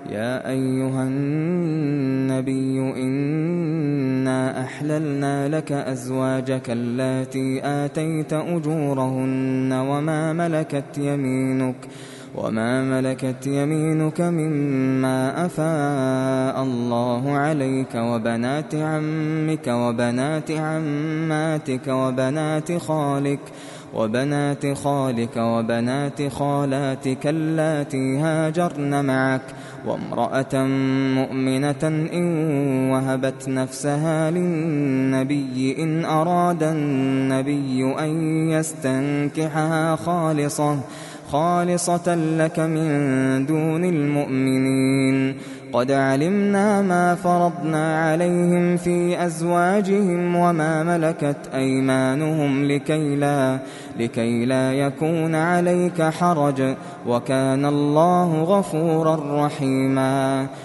يا أيها النبي إنا أحللنا لك أزواجك اللاتي آتيت أجورهن وما ملكت يمينك مما أفاء الله عليك وبنات عمك وبنات عماتك وبنات خالك وبنات خالاتك اللاتي هاجرن معك وامرأة مؤمنة إن وهبت نفسها للنبي إن أراد النبي أن يستنكحها خالصة لك من دون المؤمنين. قد علمنا ما فرضنا عليهم في أزواجهم وما ملكت أيمانهم لكي لا يكون عليك حرج، وكان الله غفورا رحيما.